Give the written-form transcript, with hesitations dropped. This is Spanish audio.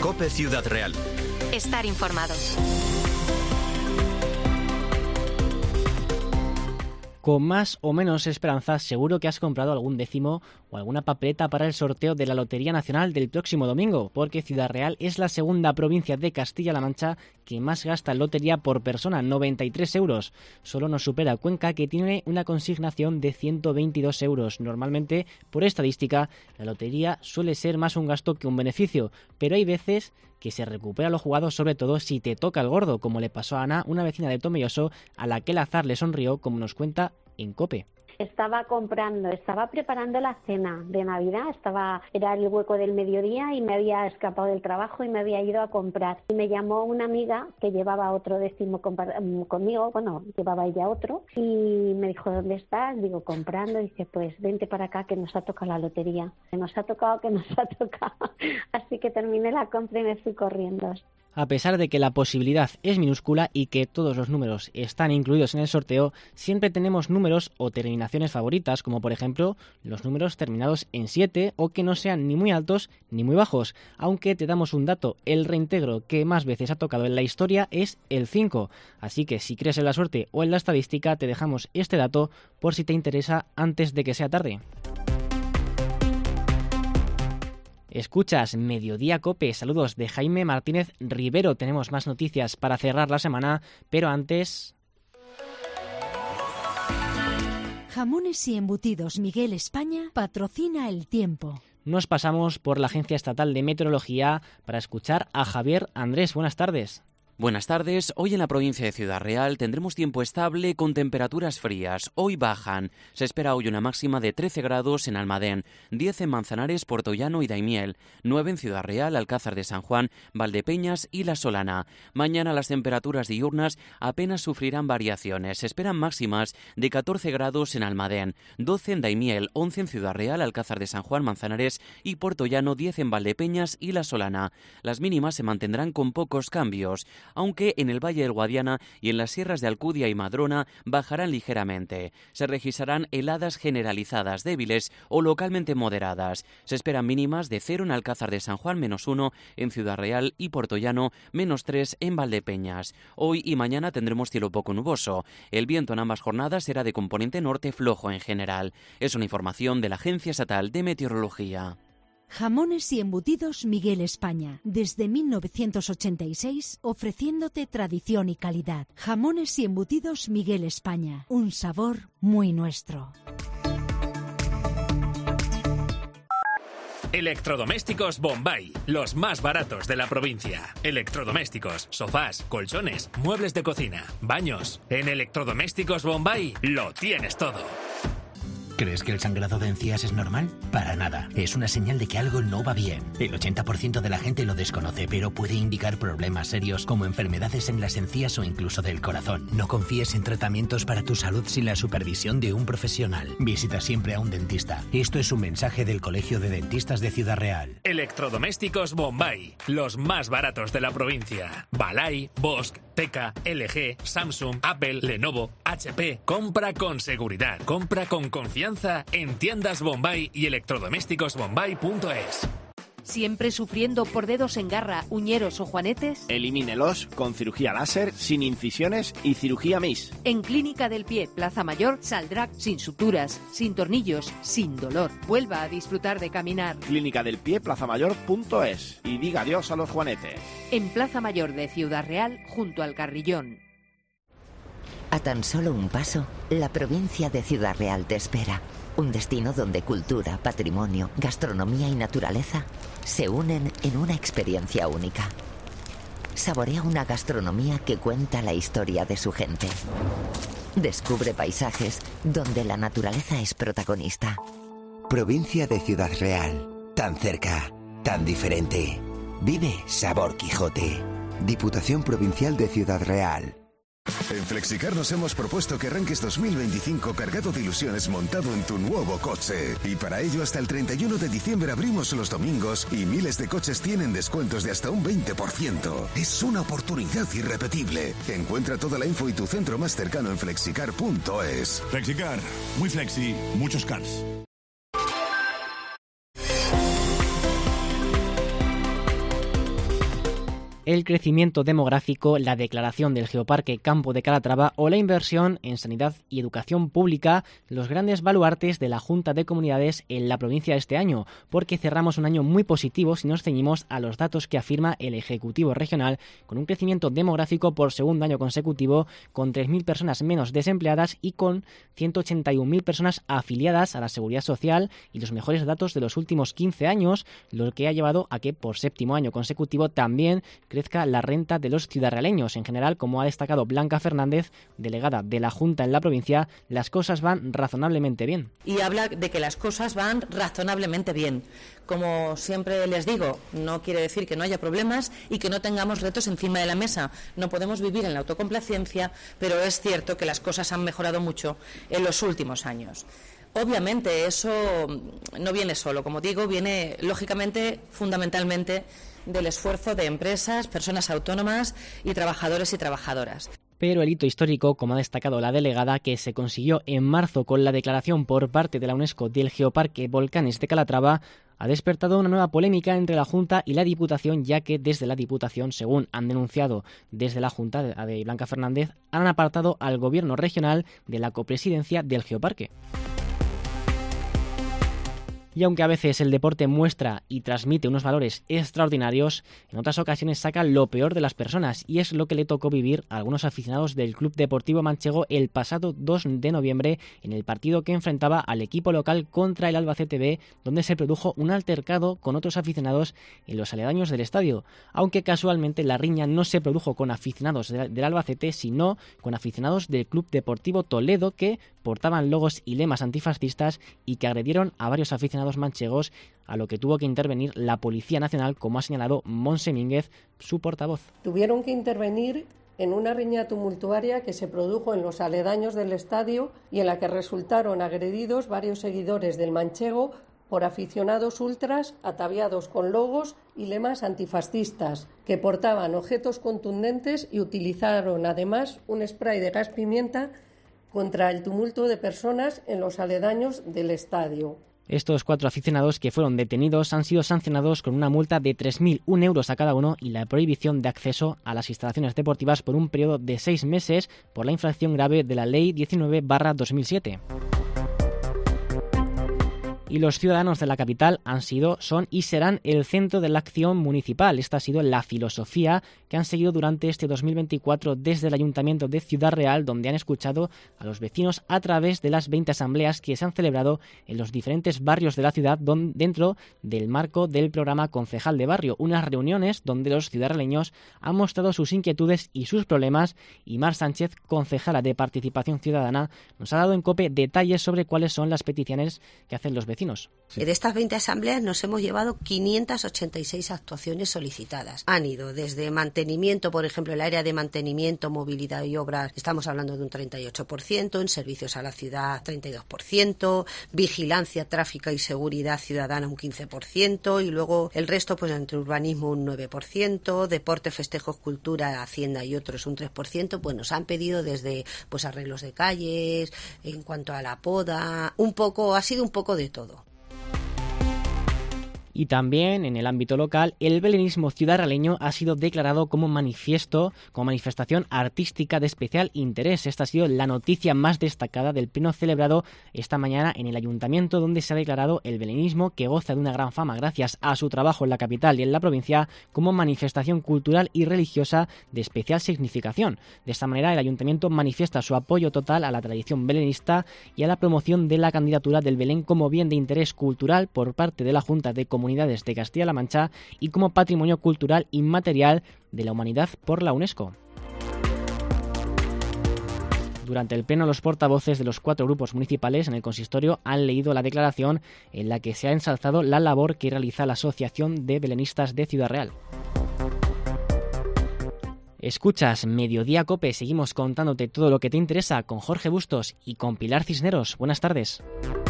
COPE Ciudad Real. Estar informado. Con más o menos esperanza, seguro que has comprado algún décimo o alguna papeleta para el sorteo de la Lotería Nacional del próximo domingo, porque Ciudad Real es la segunda provincia de Castilla-La Mancha que más gasta en lotería por persona, 93 euros. Solo nos supera Cuenca, que tiene una consignación de 122 euros. Normalmente, por estadística, la lotería suele ser más un gasto que un beneficio, pero hay veces que se recupera lo jugado, sobre todo si te toca el gordo, como le pasó a Ana, una vecina de Tomelloso, a la que el azar le sonrió, como nos cuenta en COPE. Estaba preparando la cena de Navidad, era el hueco del mediodía y me había escapado del trabajo y me había ido a comprar. Y me llamó una amiga que llevaba otro décimo conmigo, llevaba ella otro, y me dijo, ¿dónde estás? Digo, comprando. Y dice, pues vente para acá que nos ha tocado la lotería. Que nos ha tocado. Así que terminé la compra y me fui corriendo. A pesar de que la posibilidad es minúscula y que todos los números están incluidos en el sorteo, siempre tenemos números o terminaciones favoritas, como por ejemplo los números terminados en 7 o que no sean ni muy altos ni muy bajos. Aunque te damos un dato, el reintegro que más veces ha tocado en la historia es el 5. Así que si crees en la suerte o en la estadística, te dejamos este dato por si te interesa antes de que sea tarde. Escuchas Mediodía COPE, saludos de Jaime Martínez Rivero. Tenemos más noticias para cerrar la semana, pero antes... Jamones y embutidos Miguel España patrocina El Tiempo. Nos pasamos por la Agencia Estatal de Meteorología para escuchar a Javier Andrés. Buenas tardes. Buenas tardes. Hoy en la provincia de Ciudad Real tendremos tiempo estable con temperaturas frías. Hoy bajan. Se espera hoy una máxima de 13 grados en Almadén, 10 en Manzanares, Puertollano y Daimiel, 9 en Ciudad Real, Alcázar de San Juan, Valdepeñas y La Solana. Mañana las temperaturas diurnas apenas sufrirán variaciones. Se esperan máximas de 14 grados en Almadén, 12 en Daimiel, 11 en Ciudad Real, Alcázar de San Juan, Manzanares y Puertollano, 10 en Valdepeñas y La Solana. Las mínimas se mantendrán con pocos cambios, aunque en el Valle del Guadiana y en las sierras de Alcudia y Madrona bajarán ligeramente. Se registrarán heladas generalizadas débiles o localmente moderadas. Se esperan mínimas de 0 en Alcázar de San Juan, -1 en Ciudad Real y Puertollano, -3 en Valdepeñas. Hoy y mañana tendremos cielo poco nuboso. El viento en ambas jornadas será de componente norte flojo en general. Es una información de la Agencia Estatal de Meteorología. Jamones y embutidos Miguel España, desde 1986 ofreciéndote tradición y calidad. Jamones y embutidos Miguel España, un sabor muy nuestro. Electrodomésticos Bombay, los más baratos de la provincia. Electrodomésticos, sofás, colchones, muebles de cocina, baños. En Electrodomésticos Bombay lo tienes todo. ¿Crees que el sangrado de encías es normal? Para nada. Es una señal de que algo no va bien. El 80% de la gente lo desconoce, pero puede indicar problemas serios como enfermedades en las encías o incluso del corazón. No confíes en tratamientos para tu salud sin la supervisión de un profesional. Visita siempre a un dentista. Esto es un mensaje del Colegio de Dentistas de Ciudad Real. Electrodomésticos Bombay, los más baratos de la provincia. Balay, Bosch, Teka, LG, Samsung, Apple, Lenovo, HP. Compra con seguridad. Compra con confianza en tiendas Bombay y electrodomésticosbombay.es. ¿Siempre sufriendo por dedos en garra, uñeros o juanetes? Elimínelos con cirugía láser, sin incisiones y cirugía MIS. En Clínica del Pie, Plaza Mayor, saldrá sin suturas, sin tornillos, sin dolor. Vuelva a disfrutar de caminar. Clínica del Pie, plazamayor.es. Y diga adiós a los juanetes. En Plaza Mayor de Ciudad Real, junto al Carrillón. A tan solo un paso, la provincia de Ciudad Real te espera. Un destino donde cultura, patrimonio, gastronomía y naturaleza se unen en una experiencia única. Saborea una gastronomía que cuenta la historia de su gente. Descubre paisajes donde la naturaleza es protagonista. Provincia de Ciudad Real. Tan cerca, tan diferente. Vive Sabor Quijote. Diputación Provincial de Ciudad Real. En Flexicar nos hemos propuesto que arranques 2025 cargado de ilusiones montado en tu nuevo coche. Y para ello hasta el 31 de diciembre abrimos los domingos y miles de coches tienen descuentos de hasta un 20%. Es una oportunidad irrepetible. Encuentra toda la info y tu centro más cercano en flexicar.es. Flexicar, muy flexi, muchos cars. el crecimiento demográfico, la declaración del Geoparque Campo de Calatrava o la inversión en sanidad y educación pública, los grandes baluartes de la Junta de Comunidades en la provincia de este año, porque cerramos un año muy positivo si nos ceñimos a los datos que afirma el Ejecutivo Regional, con un crecimiento demográfico por segundo año consecutivo, con 3.000 personas menos desempleadas y con 181.000 personas afiliadas a la Seguridad Social y los mejores datos de los últimos 15 años, lo que ha llevado a que por séptimo año consecutivo también crezca la renta de los ciudadraleños. En general, como ha destacado Blanca Fernández, delegada de la Junta en la provincia, las cosas van razonablemente bien. Y habla de que las cosas van razonablemente bien. Como siempre les digo, no quiere decir que no haya problemas y que no tengamos retos encima de la mesa. No podemos vivir en la autocomplacencia, pero es cierto que las cosas han mejorado mucho en los últimos años. Obviamente eso no viene solo, como digo, viene lógicamente, fundamentalmente, del esfuerzo de empresas, personas autónomas y trabajadores y trabajadoras. Pero el hito histórico, como ha destacado la delegada, que se consiguió en marzo con la declaración por parte de la UNESCO del Geoparque Volcanes de Calatrava, ha despertado una nueva polémica entre la Junta y la Diputación, ya que desde la Diputación, según han denunciado desde la Junta de Blanca Fernández, han apartado al Gobierno regional de la copresidencia del Geoparque. Y aunque a veces el deporte muestra y transmite unos valores extraordinarios, en otras ocasiones saca lo peor de las personas, y es lo que le tocó vivir a algunos aficionados del Club Deportivo Manchego el pasado 2 de noviembre en el partido que enfrentaba al equipo local contra el Albacete B, donde se produjo un altercado con otros aficionados en los aledaños del estadio, aunque casualmente la riña no se produjo con aficionados del Albacete, sino con aficionados del Club Deportivo Toledo, que portaban logos y lemas antifascistas y que agredieron a varios aficionados manchegos, a lo que tuvo que intervenir la Policía Nacional, como ha señalado Montse Mínguez, su portavoz. Tuvieron que intervenir en una riña tumultuaria que se produjo en los aledaños del estadio y en la que resultaron agredidos varios seguidores del manchego por aficionados ultras ataviados con logos y lemas antifascistas, que portaban objetos contundentes y utilizaron además un spray de gas pimienta contra el tumulto de personas en los aledaños del estadio. Estos 4 aficionados que fueron detenidos han sido sancionados con una multa de 3.000 euros a cada uno y la prohibición de acceso a las instalaciones deportivas por un periodo de 6 meses por la infracción grave de la Ley 19/2007. Y los ciudadanos de la capital son y serán el centro de la acción municipal. Esta ha sido la filosofía que han seguido durante este 2024 desde el Ayuntamiento de Ciudad Real, donde han escuchado a los vecinos a través de las 20 asambleas que se han celebrado en los diferentes barrios de la ciudad dentro del marco del programa Concejal de Barrio, unas reuniones donde los ciudadraleños han mostrado sus inquietudes y sus problemas, y Mar Sánchez, concejala de Participación Ciudadana, nos ha dado en COPE detalles sobre cuáles son las peticiones que hacen los vecinos. Sí. De estas 20 asambleas nos hemos llevado 586 actuaciones solicitadas. Han ido desde mantenimiento, por ejemplo, el área de mantenimiento, movilidad y obras, estamos hablando de un 38%, en servicios a la ciudad 32%, vigilancia, tráfico y seguridad ciudadana un 15%, y luego el resto, pues entre urbanismo un 9%, deporte, festejos, cultura, hacienda y otros un 3%, pues nos han pedido desde pues arreglos de calles, en cuanto a la poda, ha sido un poco de todo. Y también en el ámbito local, el belenismo ciudadraleño ha sido declarado como manifestación artística de especial interés. Esta ha sido la noticia más destacada del pleno celebrado esta mañana en el ayuntamiento, donde se ha declarado el belenismo, que goza de una gran fama gracias a su trabajo en la capital y en la provincia, como manifestación cultural y religiosa de especial significación. De esta manera, el ayuntamiento manifiesta su apoyo total a la tradición belenista y a la promoción de la candidatura del Belén como bien de interés cultural por parte de la Junta de Comunidades de Castilla-La Mancha y como patrimonio cultural inmaterial de la humanidad por la UNESCO. Durante el pleno, los portavoces de los 4 grupos municipales en el consistorio han leído la declaración en la que se ha ensalzado la labor que realiza la Asociación de Belenistas de Ciudad Real. Escuchas Mediodía COPE, seguimos contándote todo lo que te interesa con Jorge Bustos y con Pilar Cisneros. Buenas tardes.